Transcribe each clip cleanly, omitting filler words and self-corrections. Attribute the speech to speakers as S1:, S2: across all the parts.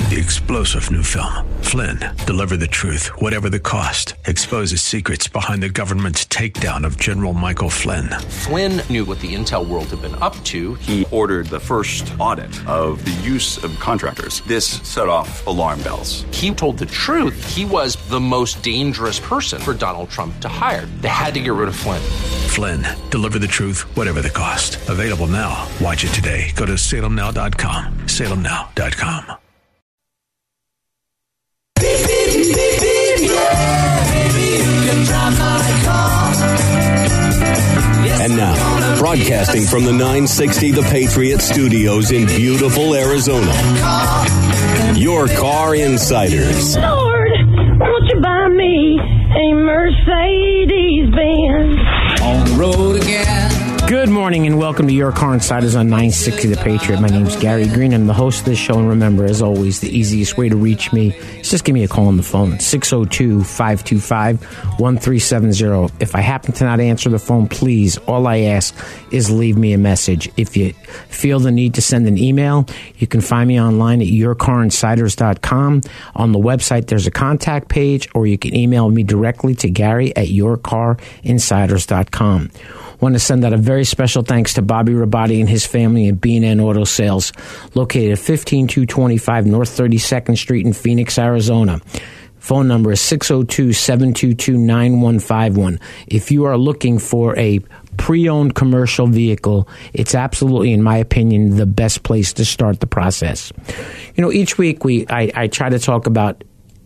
S1: the explosive new film, Flynn, Deliver the Truth, Whatever the Cost, exposes secrets behind the government's takedown of General Michael Flynn.
S2: Flynn knew what the intel world had been up to.
S3: He ordered the first audit of the use of contractors. This set off alarm bells.
S2: He told the truth. He was the most dangerous person for Donald Trump to hire. They had to get rid of Flynn.
S1: Flynn, Deliver the Truth, Whatever the Cost. Available now. Watch it today. Go to salemnow.com. salemnow.com.
S4: And now, broadcasting from the 960 The Patriot Studios in beautiful Arizona, Your Car Insiders.
S5: Lord, won't you buy me a Mercedes-Benz?
S6: On the road again.
S7: Good morning and welcome to Your Car Insiders on 960 The Patriot. My name's Gary Green. I'm the host of this show. And remember, as always, the easiest way to reach me is just give me a call on the phone at 602-525-1370. If I happen to not answer the phone, please, all I ask is leave me a message. If you feel the need to send an email, you can find me online at yourcarinsiders.com. On the website, there's a contact page, or you can email me directly to Gary at yourcarinsiders.com. Want to send out a very special thanks to Bobby Rabati and his family at B&N Auto Sales, located at 15225 North 32nd Street in Phoenix, Arizona. Phone number is 602-722-9151. If you are looking for a pre-owned commercial vehicle, it's absolutely, in my opinion, the best place to start the process. You know, each week I try to talk about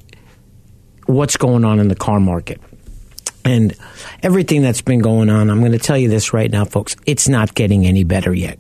S7: what's going on in the car market. And everything that's been going on, I'm going to tell you this right now, folks, it's not getting any better yet.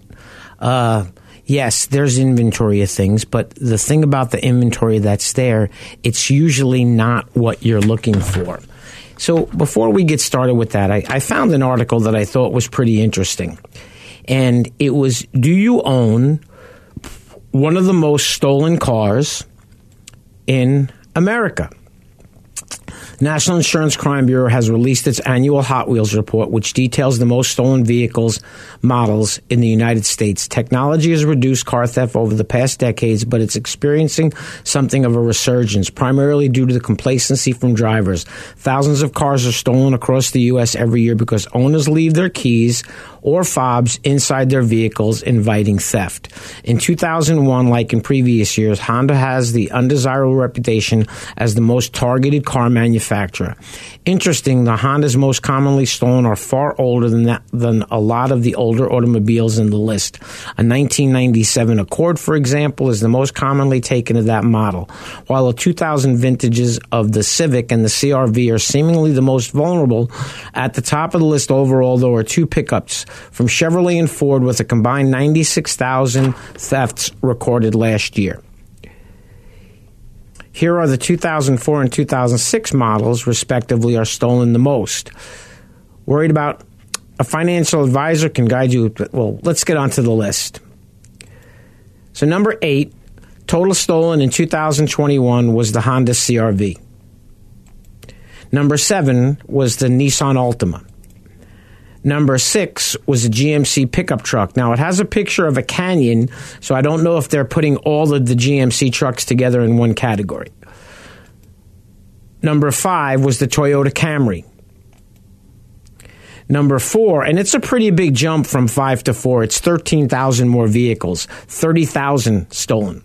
S7: Yes, there's inventory of things, but the thing about the inventory that's there, it's usually not what you're looking for. So before we get started with that, I found an article that I thought was pretty interesting. And it was, do you own one of the most stolen cars in America? National Insurance Crime Bureau has released its annual Hot Wheels report, which details the most stolen vehicles models in the United States. Technology has reduced car theft over the past decades, but it's experiencing something of a resurgence, primarily due to the complacency from drivers. Thousands of cars are stolen across the U.S. every year because owners leave their keys or fobs inside their vehicles, inviting theft. In 2001, like in previous years, Honda has the undesirable reputation as the most targeted car manufacturer. Interesting, the Hondas most commonly stolen are far older than a lot of the older automobiles in the list. A 1997 Accord, for example, is the most commonly taken of that model, while the 2000 vintages of the Civic and the CR-V are seemingly the most vulnerable. At the top of the list overall, there are two pickups from Chevrolet and Ford with a combined 96,000 thefts recorded last year. Here are the 2004 and 2006 models, respectively, are stolen the most. Worried about a financial advisor can guide you? Well, let's get onto the list. So number 8, total stolen in 2021 was the Honda CR-V. Number 7 was the Nissan Altima. Number 6 was a GMC pickup truck. Now, it has a picture of a Canyon, so I don't know if they're putting all of the GMC trucks together in one category. Number 5 was the Toyota Camry. Number 4, and it's a pretty big jump from 5 to 4. It's 13,000 more vehicles, 30,000 stolen.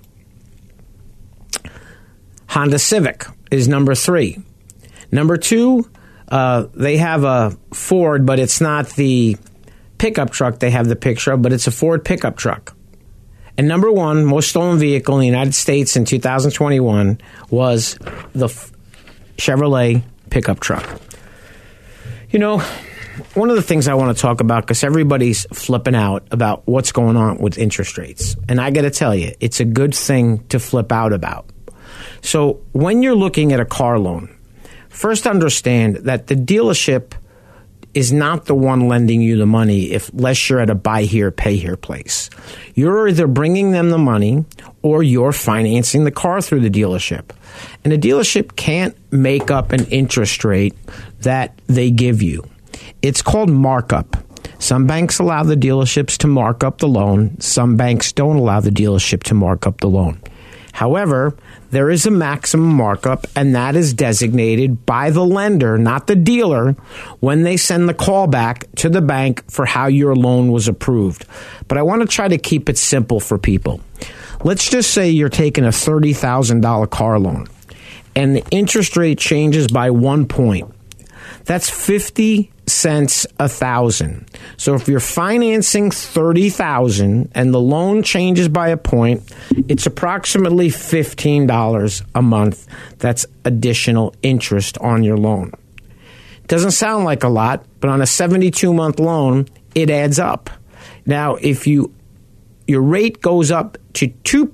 S7: Honda Civic is number 3. Number 2, they have a Ford, but it's not the pickup truck they have the picture of, but it's a Ford pickup truck. And number 1, most stolen vehicle in the United States in 2021 was the Chevrolet pickup truck. You know, one of the things I want to talk about, because everybody's flipping out about what's going on with interest rates. And I got to tell you, it's a good thing to flip out about. So when you're looking at a car loan, first understand that the dealership is not the one lending you the money unless you're at a buy here, pay here place. You're either bringing them the money or you're financing the car through the dealership. And the dealership can't make up an interest rate that they give you. It's called markup. Some banks allow the dealerships to mark up the loan. Some banks don't allow the dealership to mark up the loan. However, there is a maximum markup, and that is designated by the lender, not the dealer, when they send the call back to the bank for how your loan was approved. But I want to try to keep it simple for people. Let's just say you're taking a $30,000 car loan, and the interest rate changes by 1 point. That's 50 cents a thousand. So if you're financing $30,000 and the loan changes by a point, it's approximately $15 a month. That's additional interest on your loan. Doesn't sound like a lot, but on a 72-month loan, it adds up. Now, if your rate goes up to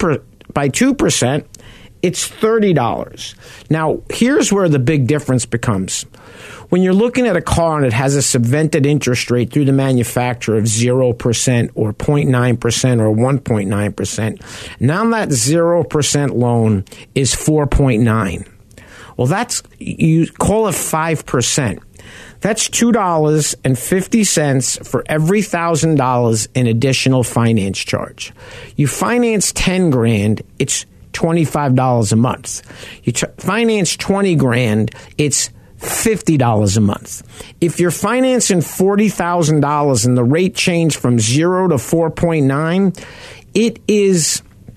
S7: 2%, it's $30. Now, here's where the big difference becomes. When you're looking at a car and it has a subvented interest rate through the manufacturer of 0% or 0.9% or 1.9%, now that 0% loan is 4.9. Well, you call it 5%. That's $2.50 for every $1,000 in additional finance charge. You finance $10,000, it's $25 a month. You finance $20,000, it's $50 a month. If you're financing $40,000 and the rate changed from 0 to 4.9, it is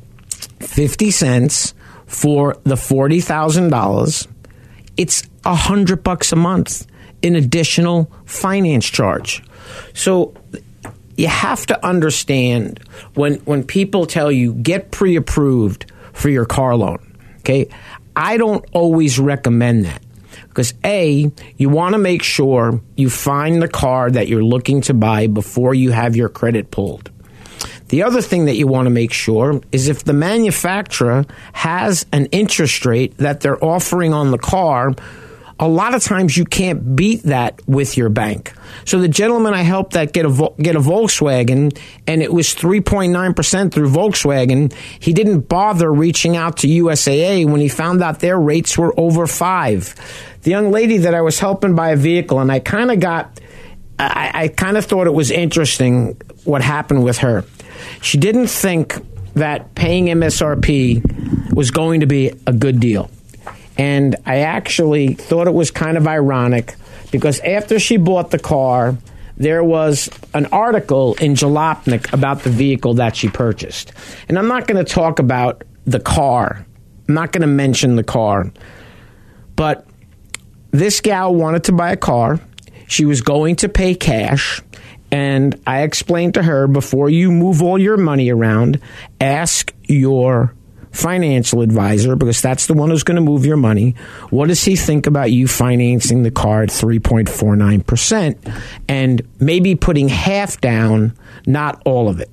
S7: 50 cents for the $40,000. It's $100 a month in additional finance charge. So you have to understand when people tell you get pre-approved for your car loan. Okay, I don't always recommend that. Because A, you want to make sure you find the car that you're looking to buy before you have your credit pulled. The other thing that you want to make sure is if the manufacturer has an interest rate that they're offering on the car, a lot of times you can't beat that with your bank. So the gentleman I helped that get a Volkswagen, and it was 3.9% through Volkswagen, he didn't bother reaching out to USAA when he found out their rates were over 5. The young lady that I was helping buy a vehicle, and I kind of thought it was interesting what happened with her. She didn't think that paying MSRP was going to be a good deal. And I actually thought it was kind of ironic because after she bought the car, there was an article in Jalopnik about the vehicle that she purchased. And I'm not going to talk about the car. I'm not going to mention the car. But this gal wanted to buy a car. She was going to pay cash. And I explained to her, before you move all your money around, ask your financial advisor, because that's the one who's going to move your money. What does he think about you financing the car at 3.49% and maybe putting half down, not all of it?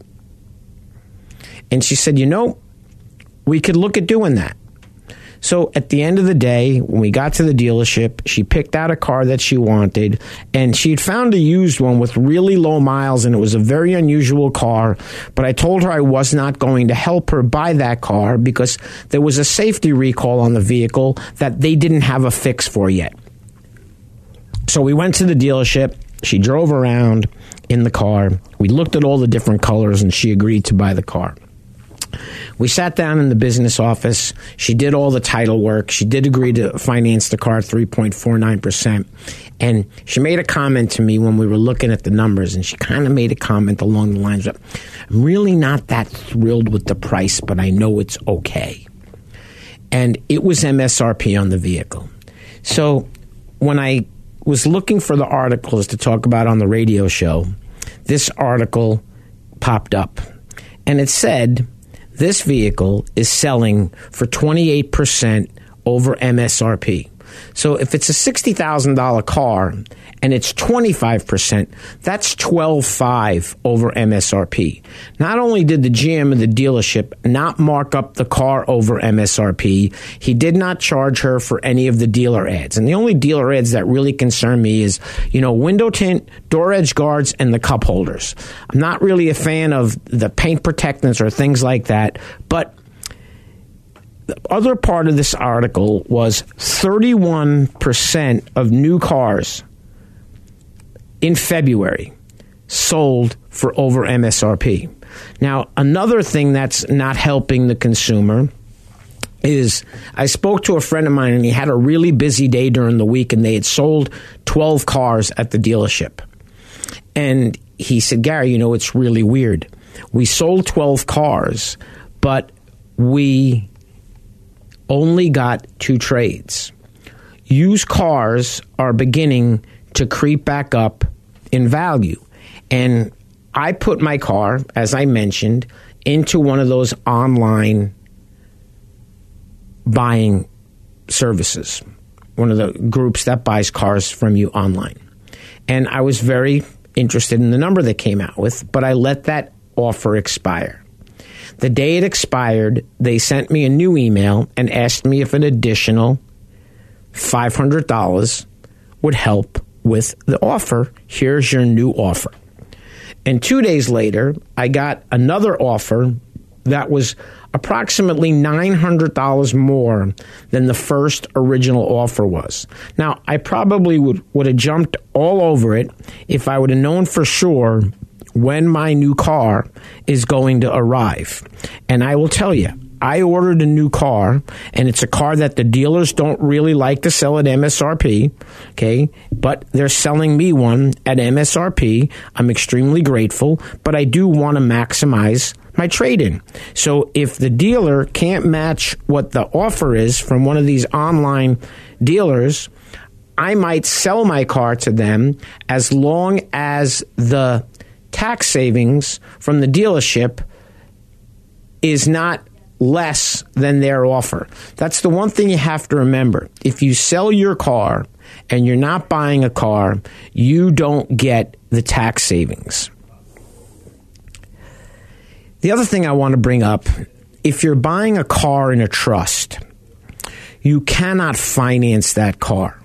S7: And she said, we could look at doing that. So at the end of the day, when we got to the dealership, she picked out a car that she wanted, and she'd found a used one with really low miles, and it was a very unusual car. But I told her I was not going to help her buy that car because there was a safety recall on the vehicle that they didn't have a fix for yet. So we went to the dealership. She drove around in the car. We looked at all the different colors, and she agreed to buy the car. We sat down in the business office. She did all the title work. She did agree to finance the car at 3.49%. And she made a comment to me when we were looking at the numbers, and she kind of made a comment along the lines of, I'm really not that thrilled with the price, but I know it's okay. And it was MSRP on the vehicle. So when I was looking for the articles to talk about on the radio show, this article popped up. And it said, this vehicle is selling for 28% over MSRP. So if it's a $60,000 car and it's 25%, that's $12,500 over MSRP. Not only did the GM of the dealership not mark up the car over MSRP, he did not charge her for any of the dealer ads. And the only dealer ads that really concern me is, window tint, door edge guards, and the cup holders. I'm not really a fan of the paint protectants or things like that, but the other part of this article was 31% of new cars in February sold for over MSRP. Now, another thing that's not helping the consumer is I spoke to a friend of mine, and he had a really busy day during the week, and they had sold 12 cars at the dealership. And he said, Gary, it's really weird. We sold 12 cars, but we only got 2 trades. Used cars are beginning to creep back up in value. And I put my car, as I mentioned, into one of those online buying services, one of the groups that buys cars from you online. And I was very interested in the number they came out with, but I let that offer expire. The day it expired, they sent me a new email and asked me if an additional $500 would help with the offer. Here's your new offer. And 2 days later, I got another offer that was approximately $900 more than the first original offer was. Now, I probably would have jumped all over it if I would have known for sure when my new car is going to arrive. And I will tell you, I ordered a new car, and it's a car that the dealers don't really like to sell at MSRP, okay? But they're selling me one at MSRP. I'm extremely grateful, but I do want to maximize my trade-in. So if the dealer can't match what the offer is from one of these online dealers, I might sell my car to them as long as the tax savings from the dealership is not less than their offer. That's the one thing you have to remember. If you sell your car and you're not buying a car, you don't get the tax savings. The other thing I want to bring up, if you're buying a car in a trust, you cannot finance that car.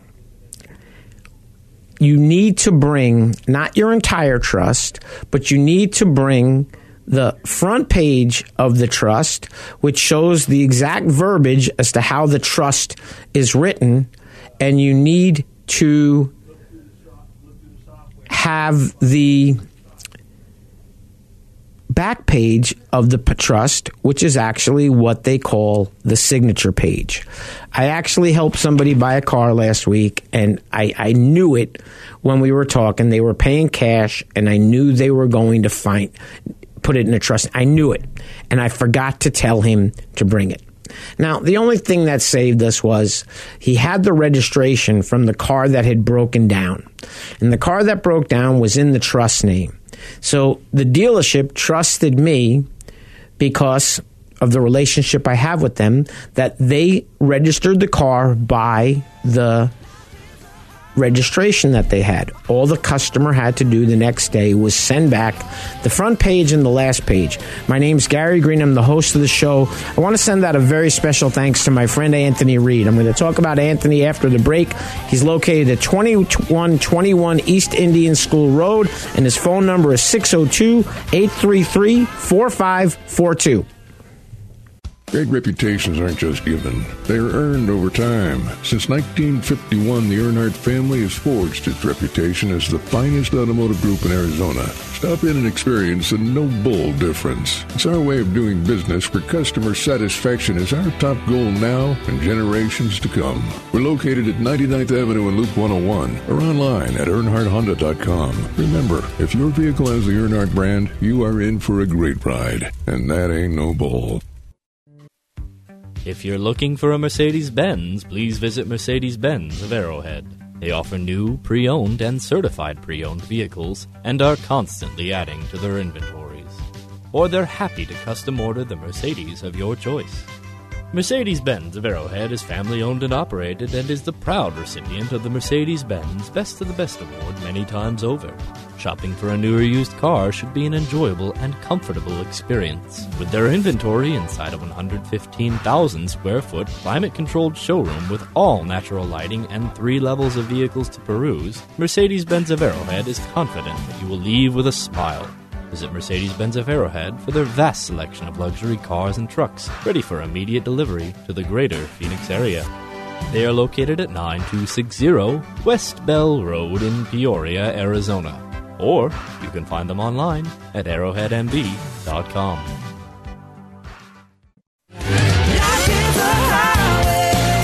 S7: You need to bring not your entire trust, but you need to bring the front page of the trust, which shows the exact verbiage as to how the trust is written, and you need to have the back page of the trust, which is actually what they call the signature page. I actually helped somebody buy a car last week, and I knew it when we were talking. They were paying cash, and I knew they were going to put it in a trust. I knew it, and I forgot to tell him to bring it. Now, the only thing that saved us was he had the registration from the car that had broken down, and the car that broke down was in the trust name. So the dealership trusted me because of the relationship I have with them, that they registered the car by the registration that they had. All the customer had to do the next day was send back the front page and the last page. My name's Gary Green. I'm the host of the show. I want to send out a very special thanks to my friend Anthony Reed. I'm going to talk about Anthony after the break. He's located at 2121 East Indian School Road, and his phone number is 602-833-4542.
S8: Great reputations aren't just given. They are earned over time. Since 1951, the Earnhardt family has forged its reputation as the finest automotive group in Arizona. Stop in and experience the no bull difference. It's our way of doing business where customer satisfaction is our top goal now and generations to come. We're located at 99th Avenue and Loop 101 or online at EarnhardtHonda.com. Remember, if your vehicle has the Earnhardt brand, you are in for a great ride. And that ain't no bull.
S9: If you're looking for a Mercedes-Benz, please visit Mercedes-Benz of Arrowhead. They offer new, pre-owned, and certified pre-owned vehicles and are constantly adding to their inventories. Or they're happy to custom order the Mercedes of your choice. Mercedes-Benz of Arrowhead is family-owned and operated and is the proud recipient of the Mercedes-Benz Best of the Best Award many times over. Shopping for a new or used car should be an enjoyable and comfortable experience. With their inventory inside a 115,000 square foot climate-controlled showroom with all natural lighting and 3 levels of vehicles to peruse, Mercedes-Benz of Arrowhead is confident that you will leave with a smile. Visit Mercedes-Benz of Arrowhead for their vast selection of luxury cars and trucks ready for immediate delivery to the greater Phoenix area. They are located at 9260 West Bell Road in Peoria, Arizona. Or you can find them online at arrowheadmb.com.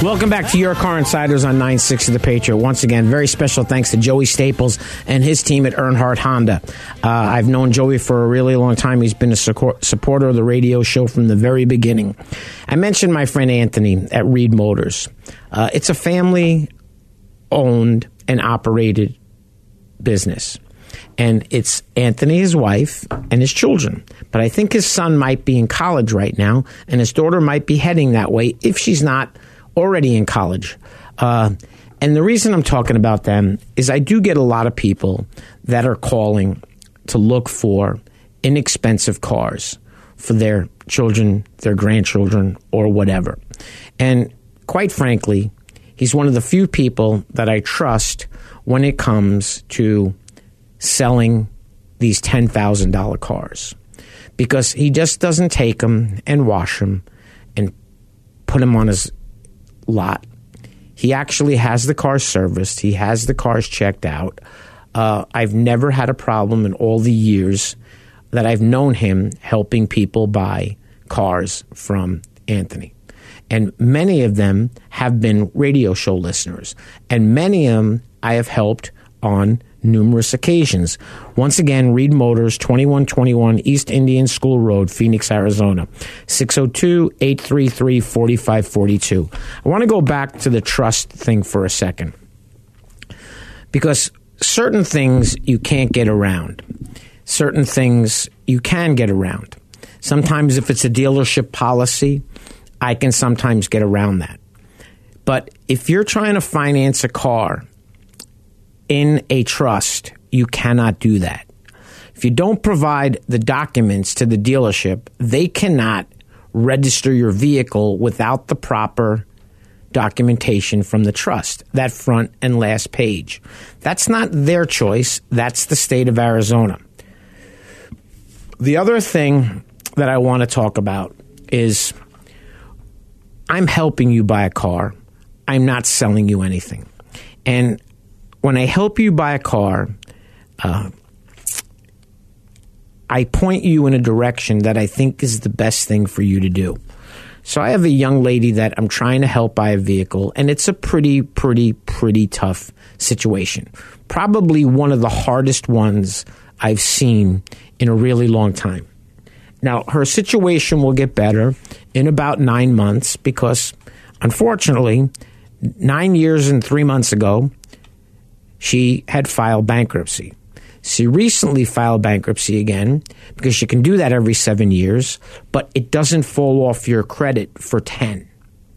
S7: Welcome back to Your Car Insiders on 960 The Patriot. Once again, very special thanks to Joey Staples and his team at Earnhardt Honda. I've known Joey for a really long time. He's been a supporter of the radio show from the very beginning. I mentioned my friend Anthony at Reed Motors. It's a family-owned and operated business. And it's Anthony, his wife, and his children. But I think his son might be in college right now, and his daughter might be heading that way if she's not already in college. And the reason I'm talking about them is I do get a lot of people that are calling to look for inexpensive cars for their children, their grandchildren, or whatever. And quite frankly, he's one of the few people that I trust when it comes to selling these $10,000 cars, because he just doesn't take them and wash them and put them on his lot. He actually has the cars serviced. He has the cars checked out. I've never had a problem in all the years that I've known him helping people buy cars from Anthony. And many of them have been radio show listeners. And many of them I have helped on numerous occasions. Once again, Reed Motors, 2121 East Indian School Road, Phoenix, Arizona, 602-833-4542. I want to go back to the trust thing for a second, because certain things you can't get around. Certain things you can get around. Sometimes if it's a dealership policy, I can sometimes get around that. But if you're trying to finance a car in a trust, you cannot do that. If you don't provide the documents to the dealership, they cannot register your vehicle without the proper documentation from the trust, that front and last page. That's not their choice. That's the state of Arizona. The other thing that I want to talk about is I'm helping you buy a car. I'm not selling you anything. And when I help you buy a car, I point you in a direction that I think is the best thing for you to do. So I have a young lady that I'm trying to help buy a vehicle, and it's a pretty tough situation. Probably one of the hardest ones I've seen in a really long time. Now, her situation will get better in about 9 months because, unfortunately, 9 years and 3 months ago, she had filed bankruptcy. She recently filed bankruptcy again because you can do that every 7 years, but it doesn't fall off your credit for 10.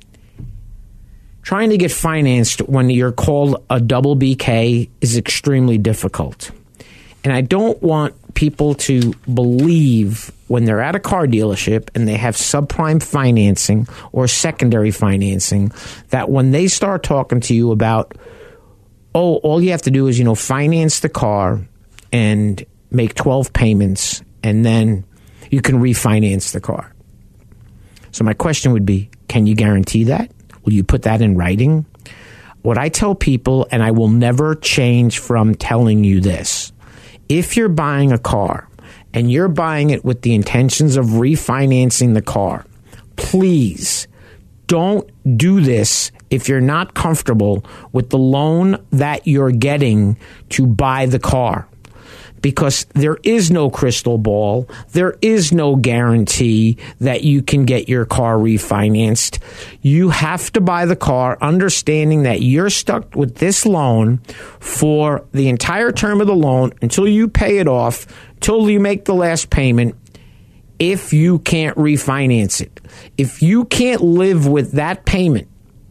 S7: Trying to get financed when you're called a double BK is extremely difficult. And I don't want people to believe when they're at a car dealership and they have subprime financing or secondary financing that when they start talking to you about, oh, all you have to do is, finance the car and make 12 payments, and then you can refinance the car. So my question would be, can you guarantee that? Will you put that in writing? What I tell people, and I will never change from telling you this, if you're buying a car and you're buying it with the intentions of refinancing the car, please don't do this if you're not comfortable with the loan that you're getting to buy the car. Because there is no crystal ball. There is no guarantee that you can get your car refinanced. You have to buy the car understanding that you're stuck with this loan for the entire term of the loan until you pay it off, till you make the last payment, if you can't refinance it. If you can't live with that payment,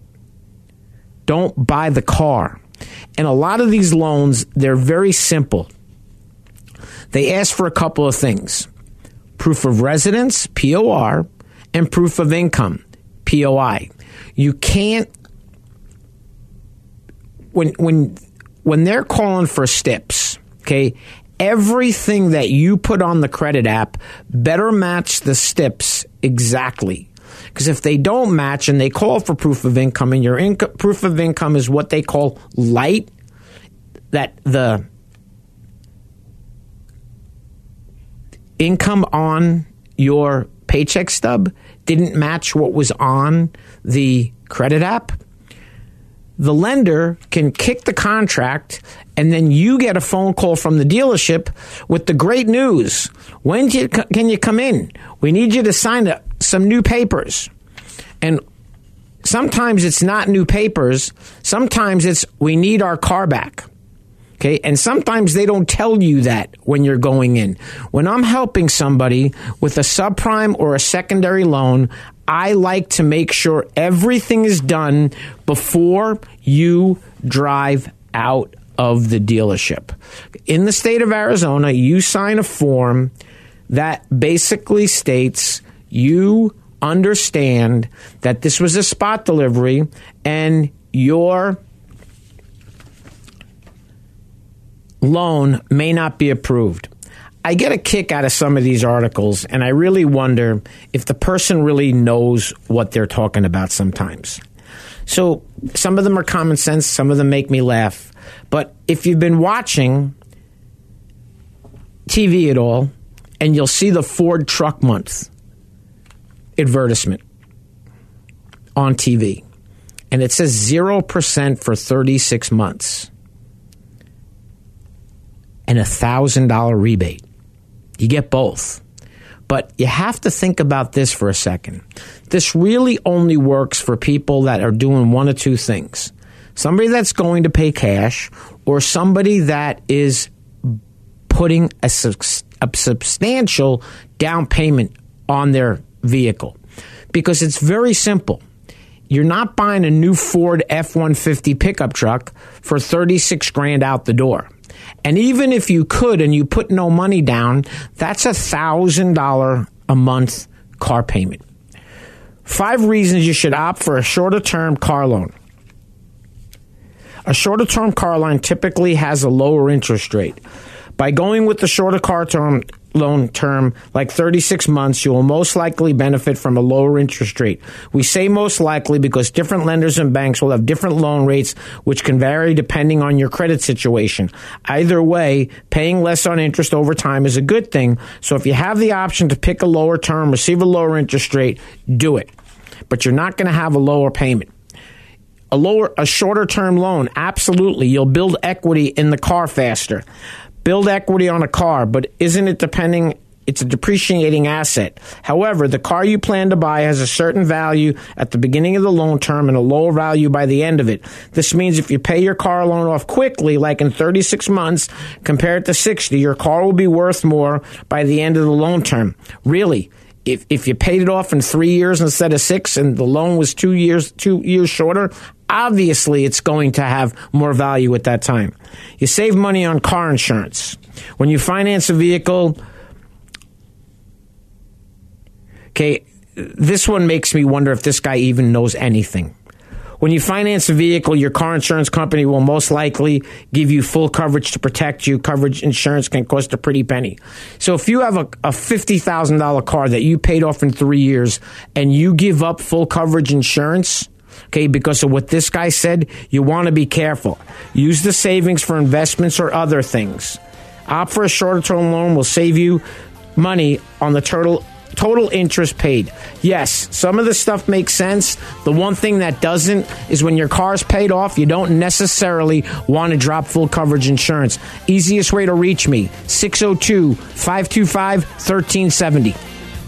S7: don't buy the car. And a lot of these loans, they're very simple. They ask for a couple of things: proof of residence, POR, and proof of income, POI. You can't, when they're calling for STIPs, okay, everything that you put on the credit app better match the STIPs exactly. Because if they don't match and they call for proof of income, and your proof of income is what they call light, that the income on your paycheck stub didn't match what was on the credit app, the lender can kick the contract, and then you get a phone call from the dealership with the great news. When can you come in? We need you to sign some new papers. And sometimes it's not new papers. Sometimes it's we need our car back. Okay, and sometimes they don't tell you that when you're going in. When I'm helping somebody with a subprime or a secondary loan, I like to make sure everything is done before you drive out of the dealership. In the state of Arizona, you sign a form that basically states you understand that this was a spot delivery and your loan may not be approved. I get a kick out of some of these articles, and I really wonder if the person really knows what they're talking about sometimes. So some of them are common sense, some of them make me laugh. But if you've been watching TV at all, and you'll see the Ford Truck Month advertisement on TV, and it says 0% for 36 months. And $1,000 rebate. You get both. But you have to think about this for a second. This really only works for people that are doing one of two things. Somebody that's going to pay cash, or somebody that is putting a substantial down payment on their vehicle. Because it's very simple. You're not buying a new Ford F-150 pickup truck for $36,000 out the door. And even if you could and you put no money down, that's $1,000 a month car payment. 5 reasons you should opt for a shorter-term car loan. A shorter-term car loan typically has a lower interest rate. By going with the shorter car loan term, like 36 months, you will most likely benefit from a lower interest rate. We say most likely because different lenders and banks will have different loan rates, which can vary depending on your credit situation. Either way, paying less on interest over time is a good thing. So if you have the option to pick a lower term, receive a lower interest rate, do it. But you're not going to have a lower payment. A shorter term loan, absolutely. You'll build equity in the car faster. Build equity on a car, but isn't it depending? It's a depreciating asset. However, the car you plan to buy has a certain value at the beginning of the loan term and a lower value by the end of it. This means if you pay your car loan off quickly, like in 36 months, compared to 60, your car will be worth more by the end of the loan term. Really, if you paid it off in 3 years instead of 6 and the loan was 2 years shorter, obviously it's going to have more value at that time. You save money on car insurance. When you finance a vehicle, okay, this one makes me wonder if this guy even knows anything. When you finance a vehicle, your car insurance company will most likely give you full coverage to protect you. Coverage insurance can cost a pretty penny. So if you have a $50,000 car that you paid off in 3 years and you give up full coverage insurance, okay, because of what this guy said, you want to be careful. Use the savings for investments or other things. Opt for a shorter term loan will save you money on the total interest paid. Yes, some of the stuff makes sense. The one thing that doesn't is when your car's paid off, you don't necessarily want to drop full coverage insurance. Easiest way to reach me, 602-525-1370.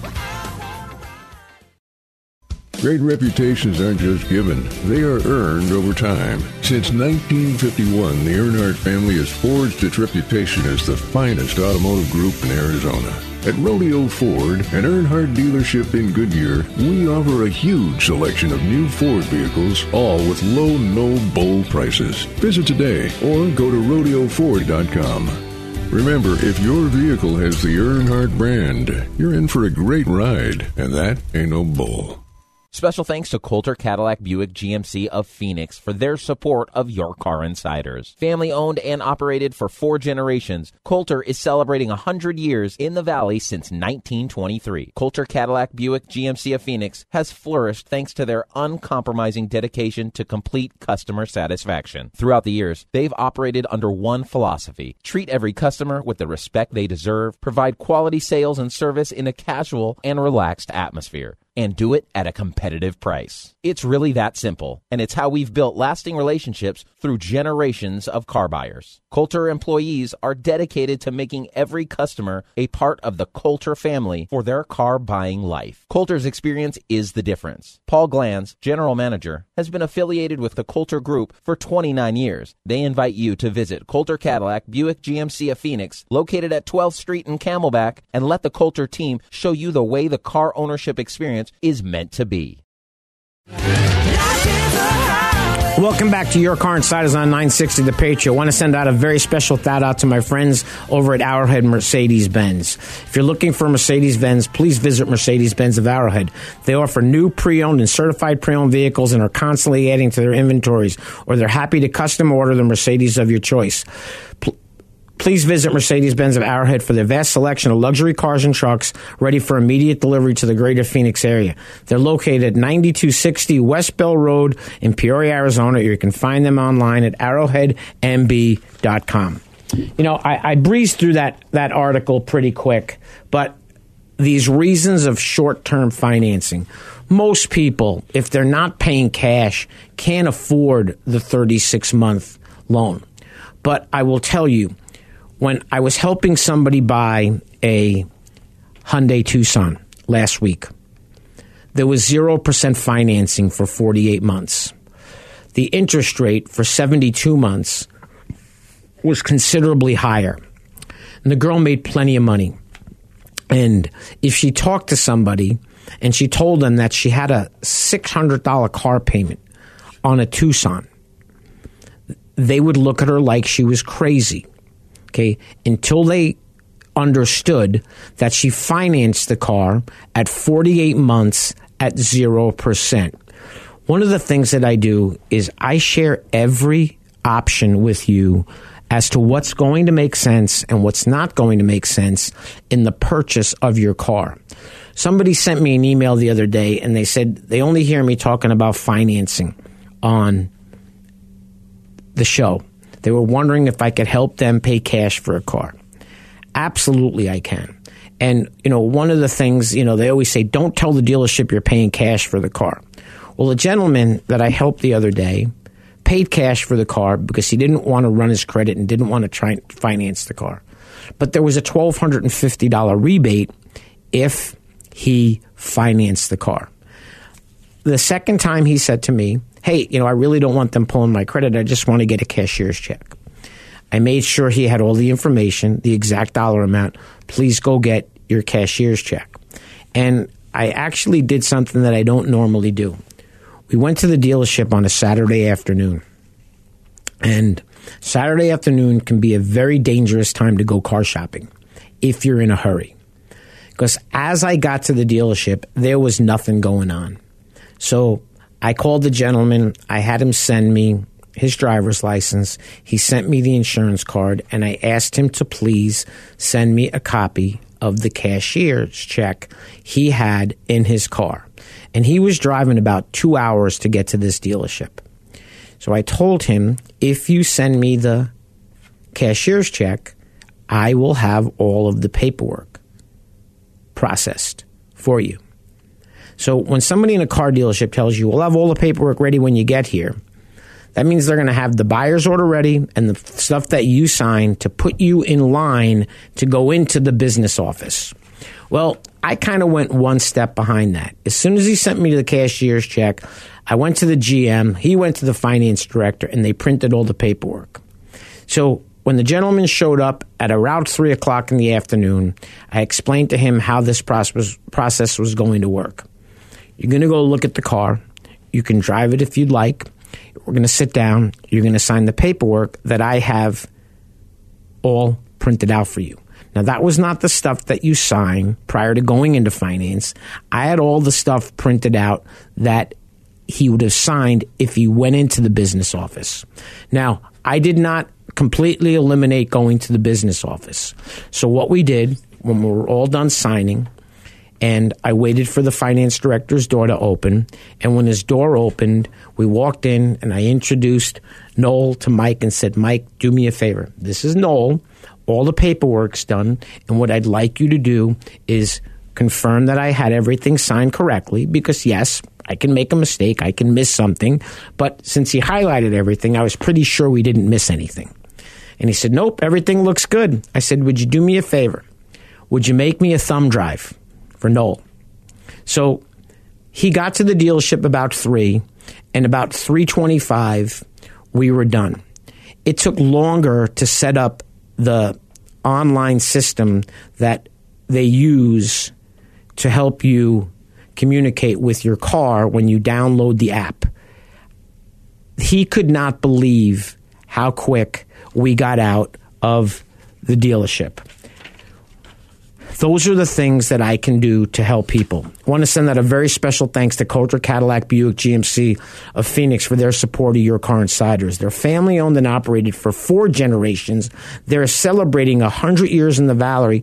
S8: Great reputations aren't just given, they are earned over time. Since 1951, the Earnhardt family has forged its reputation as the finest automotive group in Arizona. At Rodeo Ford, an Earnhardt dealership in Goodyear, we offer a huge selection of new Ford vehicles, all with low, no-bull prices. Visit today or go to rodeoford.com. Remember, if your vehicle has the Earnhardt brand, you're in for a great ride, and that ain't no bull.
S10: Special thanks to Coulter Cadillac Buick GMC of Phoenix for their support of Your Car Insiders. Family owned and operated for 4 generations, Coulter is celebrating 100 years in the Valley since 1923. Coulter Cadillac Buick GMC of Phoenix has flourished thanks to their uncompromising dedication to complete customer satisfaction. Throughout the years, they've operated under one philosophy: treat every customer with the respect they deserve, provide quality sales and service in a casual and relaxed atmosphere. and do it at a competitive price. It's really that simple, and it's how we've built lasting relationships through generations of car buyers. Coulter employees are dedicated to making every customer a part of the Coulter family for their car buying life. Coulter's experience is the difference. Paul Glanz, general manager, has been affiliated with the Coulter Group for 29 years. They invite you to visit Coulter Cadillac Buick GMC of Phoenix, located at 12th Street in Camelback, and let the Coulter team show you the way the car ownership experience is meant to be.
S7: Welcome back to Your Car Insiders on 960 The Patriot. I want to send out a very special shout out to my friends over at Arrowhead Mercedes-Benz. If you're looking for Mercedes-Benz, please visit Mercedes-Benz of Arrowhead. They offer new pre-owned and certified pre-owned vehicles and are constantly adding to their inventories, or they're happy to custom order the Mercedes of your choice. Please visit Mercedes-Benz of Arrowhead for their vast selection of luxury cars and trucks ready for immediate delivery to the greater Phoenix area. They're located at 9260 West Bell Road in Peoria, Arizona. You can find them online at arrowheadmb.com. You know, I breezed through that article pretty quick, but these reasons of short-term financing, most people, if they're not paying cash, can't afford the 36-month loan. But I will tell you, when I was helping somebody buy a Hyundai Tucson last week, there was 0% financing for 48 months. The interest rate for 72 months was considerably higher. And the girl made plenty of money. And if she talked to somebody and she told them that she had a $600 car payment on a Tucson, they would look at her like she was crazy. Okay, until they understood that she financed the car at 48 months at 0%. One of the things that I do is I share every option with you as to what's going to make sense and what's not going to make sense in the purchase of your car. Somebody sent me an email the other day and they said they only hear me talking about financing on the show. They were wondering if I could help them pay cash for a car. Absolutely, I can. And, you know, one of the things, you know, they always say, don't tell the dealership you're paying cash for the car. Well, a gentleman that I helped the other day paid cash for the car because he didn't want to run his credit and didn't want to try and finance the car. But there was a $1,250 rebate if he financed the car. The second time he said to me, hey, you know, I really don't want them pulling my credit. I just want to get a cashier's check. I made sure he had all the information, the exact dollar amount. Please go get your cashier's check. And I actually did something that I don't normally do. We went to the dealership on a Saturday afternoon. And Saturday afternoon can be a very dangerous time to go car shopping if you're in a hurry. Because as I got to the dealership, there was nothing going on. So I called the gentleman. I had him send me his driver's license. He sent me the insurance card, and I asked him to please send me a copy of the cashier's check he had in his car. And he was driving about 2 hours to get to this dealership. So I told him, if you send me the cashier's check, I will have all of the paperwork processed for you. So when somebody in a car dealership tells you, we'll have all the paperwork ready when you get here, that means they're going to have the buyer's order ready and the stuff that you sign to put you in line to go into the business office. Well, I kind of went one step behind that. As soon as he sent me the cashier's check, I went to the GM, he went to the finance director, and they printed all the paperwork. So when the gentleman showed up at around 3 o'clock in the afternoon, I explained to him how this process was going to work. You're going to go look at the car. You can drive it if you'd like. We're going to sit down. You're going to sign the paperwork that I have all printed out for you. Now, that was not the stuff that you sign prior to going into finance. I had all the stuff printed out that he would have signed if he went into the business office. Now, I did not completely eliminate going to the business office. So what we did when we were all done signing, and I waited for the finance director's door to open. And when his door opened, we walked in and I introduced Noel to Mike and said, Mike, do me a favor. This is Noel. All the paperwork's done. And what I'd like you to do is confirmed that I had everything signed correctly because, yes, I can make a mistake. I can miss something. But since he highlighted everything, I was pretty sure we didn't miss anything. And he said, nope, everything looks good. I said, would you do me a favor? Would you make me a thumb drive for Noel? So he got to the dealership about 3, and about 3:25, we were done. It took longer to set up the online system that they use to help you communicate with your car when you download the app. He could not believe how quick we got out of the dealership. Those are the things that I can do to help people. I want to send out a very special thanks to Coulter Cadillac Buick GMC of Phoenix for their support of Your Car Insiders. They're family owned and operated for 4 generations. They're celebrating 100 years in the Valley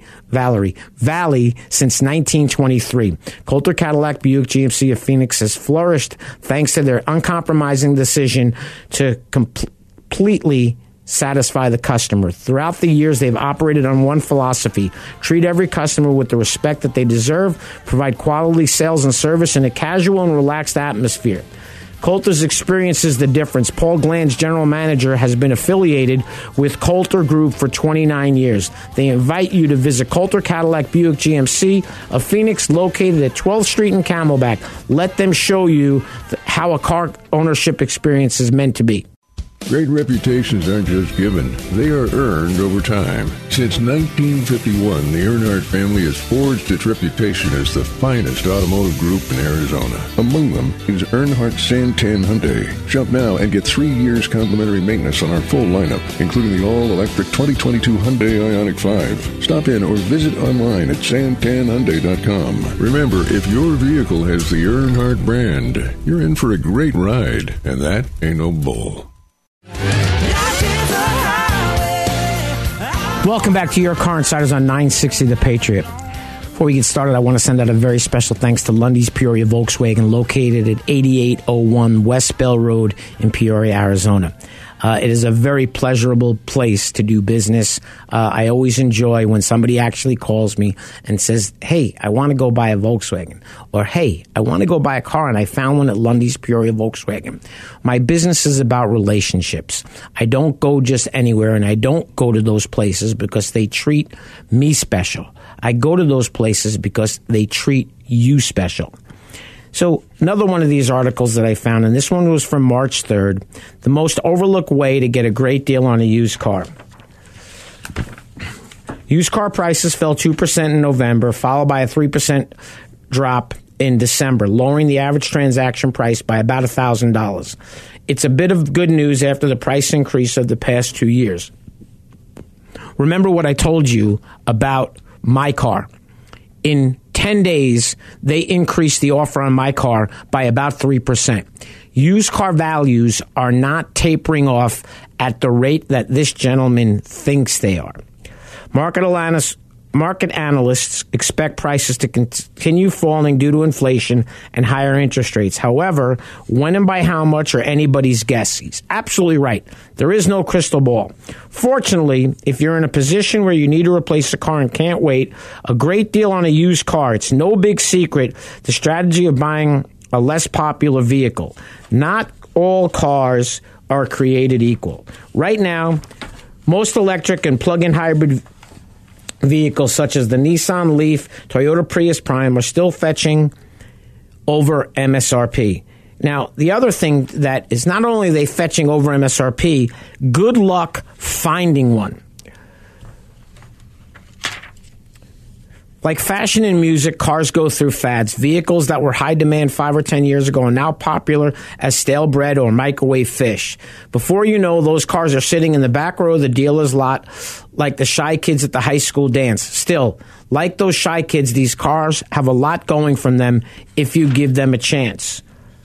S7: since 1923. Coulter Cadillac Buick GMC of Phoenix has flourished thanks to their uncompromising decision to completely satisfy the customer. Throughout the years, they've operated on one philosophy: treat every customer with the respect that they deserve, provide quality sales and service in a casual and relaxed atmosphere. Coulter's experiences the difference. Paul Glanz, general manager, has been affiliated with Coulter Group for 29 years. They invite you to visit Coulter Cadillac Buick GMC of Phoenix, located at 12th Street in Camelback. Let them show you how a car ownership experience is meant to be.
S8: Great reputations aren't just given, they are earned over time. Since 1951, the Earnhardt family has forged its reputation as the finest automotive group in Arizona. Among them is Earnhardt Santan Hyundai. Shop now and get 3 years complimentary maintenance on our full lineup, including the all-electric 2022 Hyundai Ioniq 5. Stop in or visit online at santanhyundai.com. Remember, if your vehicle has the Earnhardt brand, you're in for a great ride, and that ain't no bull.
S7: Welcome back to Your Car Insiders on 960 The Patriot. Before we get started, I want to send out a very special thanks to Lundy's Peoria Volkswagen, located at 8801 West Bell Road in Peoria, Arizona. It is a very pleasurable place to do business. I always enjoy when somebody actually calls me and says, hey, I want to go buy a Volkswagen. Or, hey, I want to go buy a car, and I found one at Lundy's Peoria Volkswagen. My business is about relationships. I don't go just anywhere, and I don't go to those places because they treat me special. I go to those places because they treat you special. So another one of these articles that I found, and this one was from March 3rd, the most overlooked way to get a great deal on a used car. Used car prices fell 2% in November, followed by a 3% drop in December, lowering the average transaction price by about $1,000. It's a bit of good news after the price increase of the past 2 years. Remember what I told you about my car. In 10 days, they increased the offer on my car by about 3%. Used car values are not tapering off at the rate that this gentleman thinks they are. Market analysts expect prices to continue falling due to inflation and higher interest rates. However, when and by how much are anybody's guess. He's absolutely right. There is no crystal ball. Fortunately, if you're in a position where you need to replace a car and can't wait, a great deal on a used car. It's no big secret, the strategy of buying a less popular vehicle. Not all cars are created equal. Right now, most electric and plug-in hybrid vehicles such as the Nissan Leaf, Toyota Prius Prime are still fetching over MSRP. Now, the other thing that is not only are they fetching over MSRP, good luck finding one. Like fashion and music, cars go through fads. Vehicles that were high demand 5 or 10 years ago are now popular as stale bread or microwave fish. Before you know, those cars are sitting in the back row of the dealer's lot like the shy kids at the high school dance. Still, like those shy kids, these cars have a lot going from them if you give them a chance.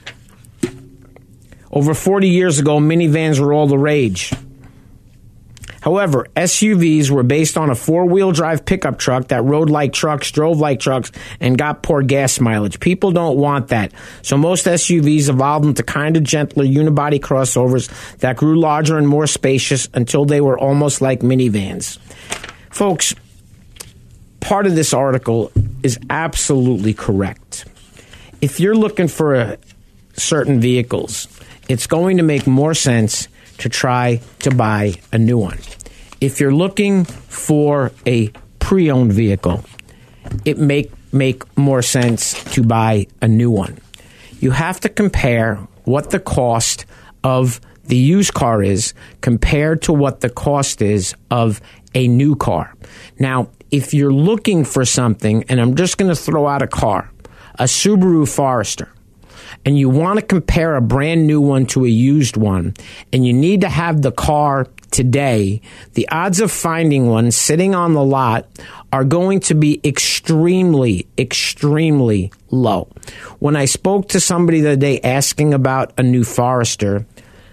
S7: Over 40 years ago, minivans were all the rage. However, SUVs were based on a four-wheel drive pickup truck that rode like trucks, drove like trucks, and got poor gas mileage. People don't want that. So most SUVs evolved into kind of gentler unibody crossovers that grew larger and more spacious until they were almost like minivans. Folks, part of this article is absolutely correct. If you're looking for certain vehicles, it's going to make more sense to try to buy a new one. If you're looking for a pre-owned vehicle, it make more sense to buy a new one. You have to compare what the cost of the used car is compared to what the cost is of a new car. Now, if you're looking for something, and I'm just going to throw out a car, a Subaru Forester, and you want to compare a brand new one to a used one, and you need to have the car today, the odds of finding one sitting on the lot are going to be extremely, extremely low. When I spoke to somebody the other day asking about a new Forester,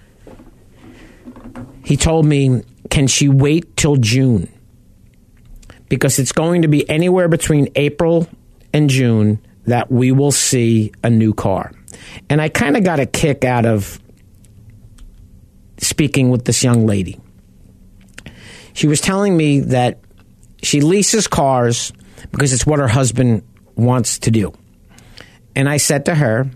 S7: he told me, can she wait till June? Because it's going to be anywhere between April and June that we will see a new car. And I kind of got a kick out of speaking with this young lady. She was telling me that she leases cars because it's what her husband wants to do. And I said to her,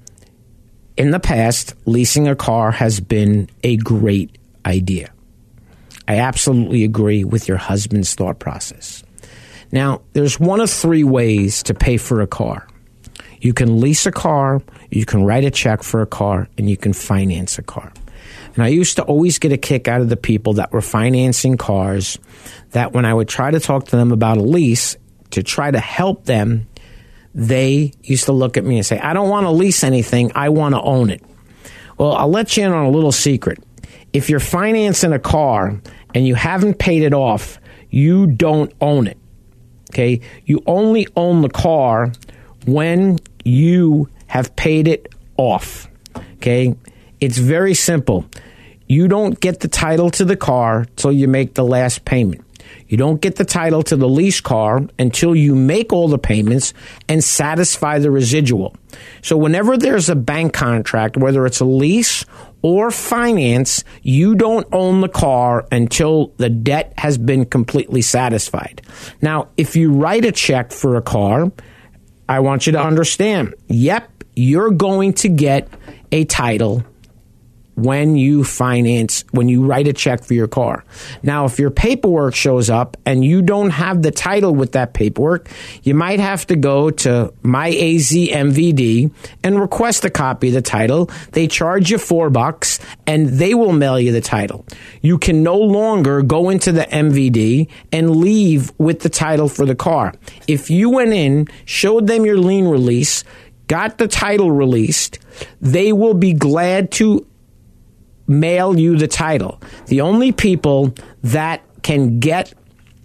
S7: in the past, leasing a car has been a great idea. I absolutely agree with your husband's thought process. Now, there's one of three ways to pay for a car. You can lease a car, you can write a check for a car, and you can finance a car. And I used to always get a kick out of the people that were financing cars, that when I would try to talk to them about a lease to try to help them, they used to look at me and say, I don't want to lease anything, I want to own it. Well, I'll let you in on a little secret. If you're financing a car and you haven't paid it off, you don't own it. Okay? You only own the car when you have paid it off. Okay? It's very simple. You don't get the title to the car till you make the last payment. You don't get the title to the lease car until you make all the payments and satisfy the residual. So whenever there's a bank contract, whether it's a lease or finance, you don't own the car until the debt has been completely satisfied. Now, if you write a check for a car, I want you to understand, yep, you're going to get a title when you write a check for your car. Now, if your paperwork shows up and you don't have the title with that paperwork, you might have to go to MyAZMVD and request a copy of the title. They charge you $4 and they will mail you the title. You can no longer go into the MVD and leave with the title for the car. If you went in, showed them your lien release, got the title released, they will be glad to mail you the title. The only people that can get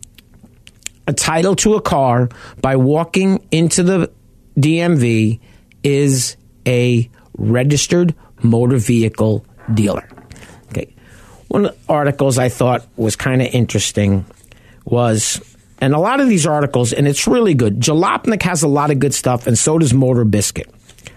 S7: a title to a car by walking into the DMV is a registered motor vehicle dealer. Okay. One of the articles I thought was kind of interesting was, and a lot of these articles, and it's really good. Jalopnik has a lot of good stuff, and so does Motor Biscuit.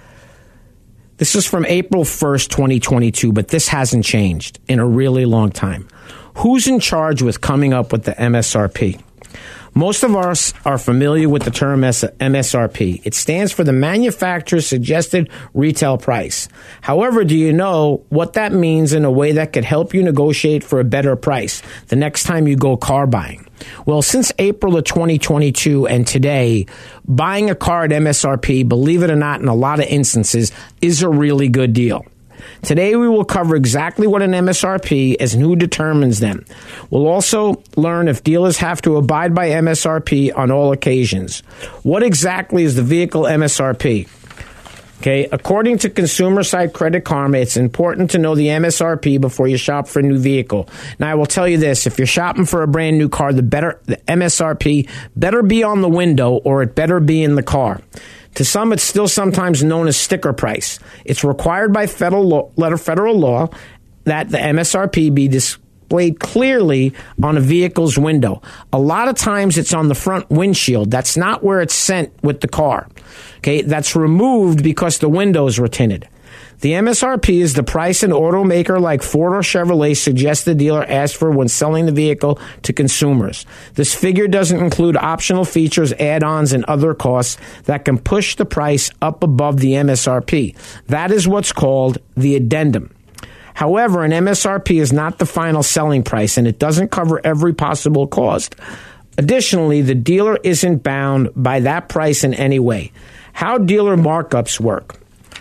S7: This is from April 1st, 2022, but this hasn't changed in a really long time. Who's in charge with coming up with the MSRP? Most of us are familiar with the term MSRP. It stands for the manufacturer's suggested retail price. However, do you know what that means in a way that could help you negotiate for a better price the next time you go car buying? Well, since April of 2022 and today, buying a car at MSRP, believe it or not, in a lot of instances, is a really good deal. Today, we will cover exactly what an MSRP is and who determines them. We'll also learn if dealers have to abide by MSRP on all occasions. What exactly is the vehicle MSRP? Okay, according to consumer site Credit Karma, it's important to know the MSRP before you shop for a new vehicle. Now, I will tell you this, if you're shopping for a brand new car, the MSRP better be on the window or it better be in the car. To some, it's still sometimes known as sticker price. It's required by federal law that the MSRP be displayed clearly on a vehicle's window. A lot of times it's on the front windshield. That's not where it's sent with the car. Okay, that's removed because the windows were tinted. The MSRP is the price an automaker like Ford or Chevrolet suggests the dealer ask for when selling the vehicle to consumers. This figure doesn't include optional features, add-ons, and other costs that can push the price up above the MSRP. That is what's called the addendum. However, an MSRP is not the final selling price, and it doesn't cover every possible cost. Additionally, the dealer isn't bound by that price in any way. How dealer markups work.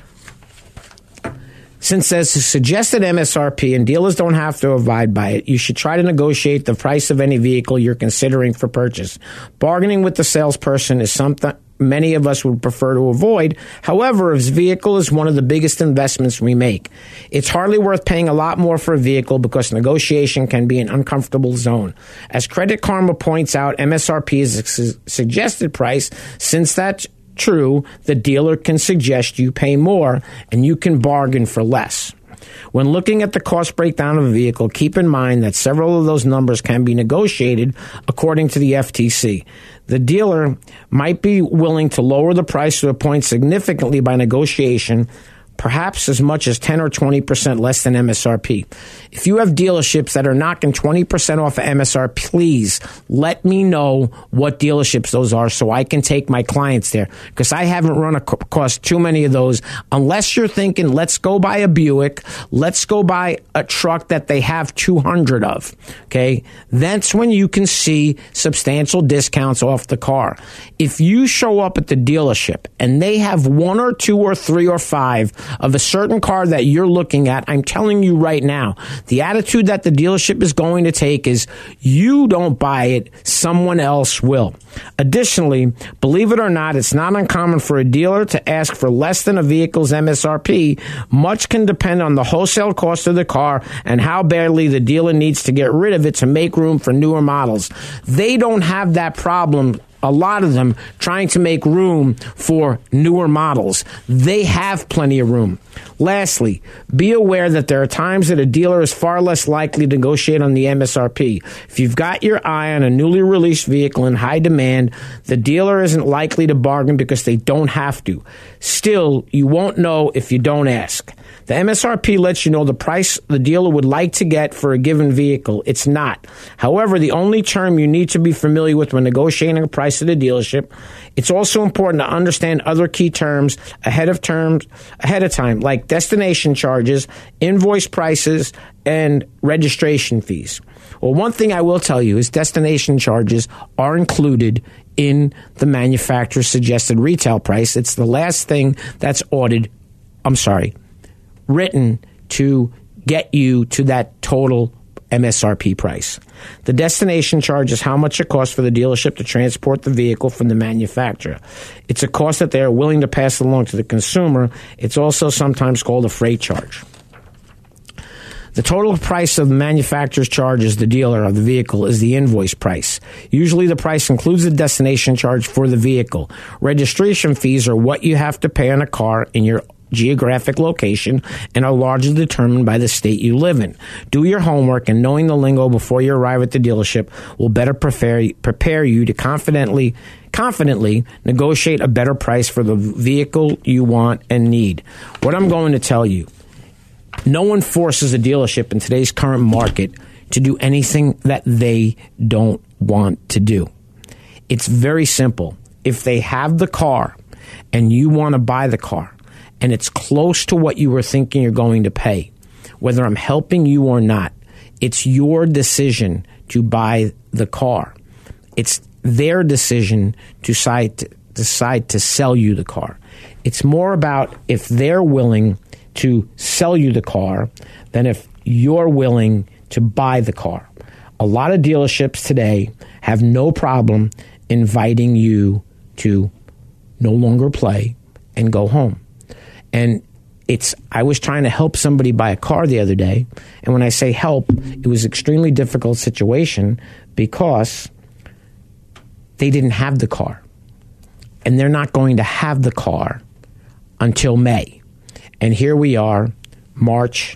S7: Since there's a suggested MSRP and dealers don't have to abide by it, you should try to negotiate the price of any vehicle you're considering for purchase. Bargaining with the salesperson is something many of us would prefer to avoid. However, if vehicle is one of the biggest investments we make, it's hardly worth paying a lot more for a vehicle because negotiation can be an uncomfortable zone. As Credit Karma points out, MSRP is a suggested price. Since that's true, the dealer can suggest you pay more and you can bargain for less. When looking at the cost breakdown of a vehicle, keep in mind that several of those numbers can be negotiated according to the FTC. The dealer might be willing to lower the price to a point significantly by negotiation, perhaps as much as 10 or 20% less than MSRP. If you have dealerships that are knocking 20% off of MSRP, please let me know what dealerships those are so I can take my clients there, because I haven't run across too many of those. Unless you're thinking, let's go buy a Buick, let's go buy a truck that they have 200 of, okay? That's when you can see substantial discounts off the car. If you show up at the dealership and they have 1 or 2 or 3 or 5 of a certain car that you're looking at, I'm telling you right now, the attitude that the dealership is going to take is, you don't buy it, someone else will. Additionally, believe it or not, it's not uncommon for a dealer to ask for less than a vehicle's MSRP. Much can depend on the wholesale cost of the car and how badly the dealer needs to get rid of it to make room for newer models. They don't have that problem, a lot of them, trying to make room for newer models. They have plenty of room. Lastly, be aware that there are times that a dealer is far less likely to negotiate on the MSRP. If you've got your eye on a newly released vehicle in high demand, the dealer isn't likely to bargain because they don't have to. Still, you won't know if you don't ask. The MSRP lets you know the price the dealer would like to get for a given vehicle. It's not. However, the only term you need to be familiar with when negotiating a price at a dealership. It's also important to understand other key terms ahead of time, like destination charges, invoice prices, and registration fees. Well, one thing I will tell you is destination charges are included in the manufacturer's suggested retail price. It's the last thing that's written to get you to that total MSRP price. The destination charge is how much it costs for the dealership to transport the vehicle from the manufacturer. It's a cost that they are willing to pass along to the consumer. It's also sometimes called a freight charge. The total price of the manufacturer's charges the dealer of the vehicle is the invoice price. Usually the price includes the destination charge for the vehicle. Registration fees are what you have to pay on a car in your geographic location and are largely determined by the state you live in. Do your homework, and knowing the lingo before you arrive at the dealership will better prepare you to confidently negotiate a better price for the vehicle you want and need. What I'm going to tell you, no one forces a dealership in today's current market to do anything that they don't want to do. It's very simple. If they have the car and you want to buy the car, and it's close to what you were thinking you're going to pay, whether I'm helping you or not, it's your decision to buy the car. It's their decision to decide to sell you the car. It's more about if they're willing to sell you the car than if you're willing to buy the car. A lot of dealerships today have no problem inviting you to no longer play and go home. And I was trying to help somebody buy a car the other day, and when I say help, it was an extremely difficult situation because they didn't have the car. And they're not going to have the car until May. And here we are, March,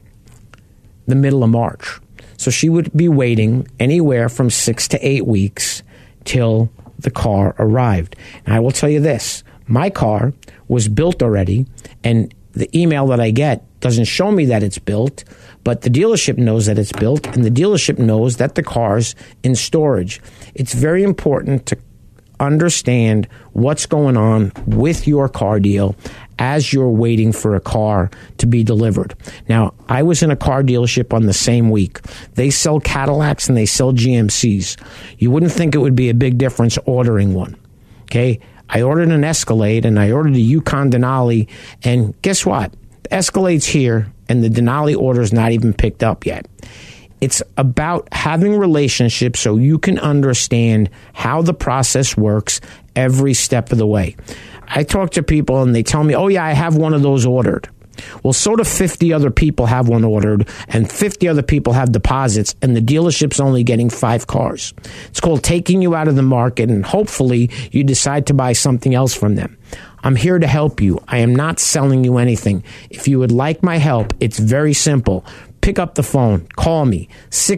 S7: the middle of March. So she would be waiting anywhere from 6 to 8 weeks till the car arrived. And I will tell you this. My car was built already, and the email that I get doesn't show me that it's built, but the dealership knows that it's built, and the dealership knows that the car's in storage. It's very important to understand what's going on with your car deal as you're waiting for a car to be delivered. Now, I was in a car dealership on the same week. They sell Cadillacs and they sell GMCs. You wouldn't think it would be a big difference ordering one. Okay? I ordered an Escalade and I ordered a Yukon Denali, and guess what? The Escalade's here and the Denali order is not even picked up yet. It's about having relationships so you can understand how the process works every step of the way. I talk to people and they tell me, oh yeah, I have one of those ordered. Well, so do 50 other people have one ordered, and 50 other people have deposits, and the dealership's only getting 5 cars. It's called taking you out of the market, and hopefully you decide to buy something else from them. I'm here to help you. I am not selling you anything. If you would like my help, it's very simple. Pick up the phone. Call me,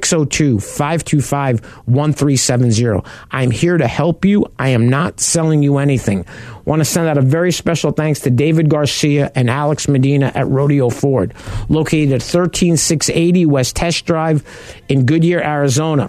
S7: 602-525-1370. I'm here to help you. I am not selling you anything. Want to send out a very special thanks to David Garcia and Alex Medina at Rodeo Ford, located at 13680 West Test Drive in Goodyear, Arizona.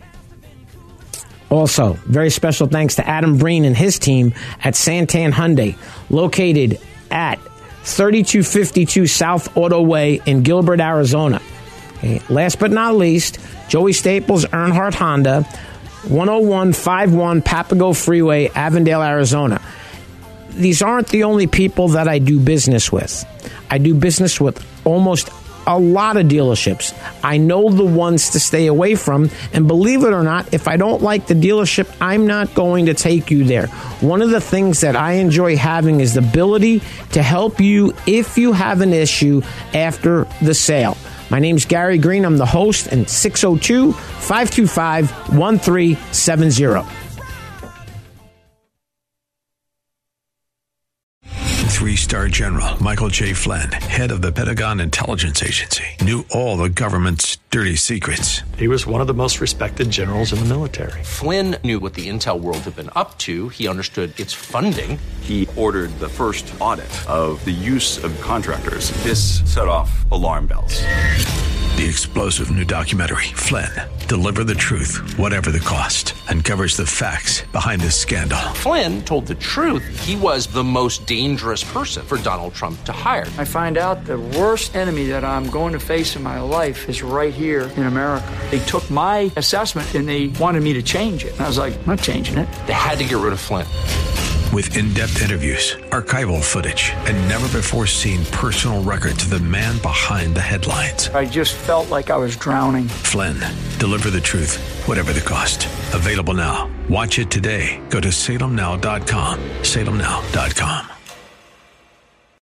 S7: Also, very special thanks to Adam Breen and his team at Santan Hyundai, located at 3252 South Auto Way in Gilbert, Arizona. Okay. Last but not least, Joey Staples, Earnhardt Honda, 10151 Papago Freeway, Avondale, Arizona. These aren't the only people that I do business with. I do business with almost a lot of dealerships. I know the ones to stay away from, and believe it or not, if I don't like the dealership, I'm not going to take you there. One of the things that I enjoy having is the ability to help you if you have an issue after the sale. My name's Gary Green. I'm the host, and 602-525-1370.
S1: 3-star General Michael J. Flynn, head of the Pentagon Intelligence Agency, knew all the government's dirty secrets.
S11: He was one of the most respected generals in the military.
S2: Flynn knew what the intel world had been up to. He understood its funding.
S3: He ordered the first audit of the use of contractors. This set off alarm bells.
S1: The explosive new documentary, Flynn, Deliver the Truth, Whatever the Cost, uncovers the facts behind this scandal.
S2: Flynn told the truth. He was the most dangerous person for Donald Trump to hire.
S12: I find out the worst enemy that I'm going to face in my life is right here in America. They took my assessment and they wanted me to change it. And I was like, I'm not changing it.
S2: They had to get rid of Flynn.
S1: With in-depth interviews, archival footage, and never-before-seen personal records of the man behind the headlines.
S12: I just felt like I was drowning.
S1: Flynn, Deliver the Truth, Whatever the Cost. Available now. Watch it today. Go to salemnow.com. salemnow.com.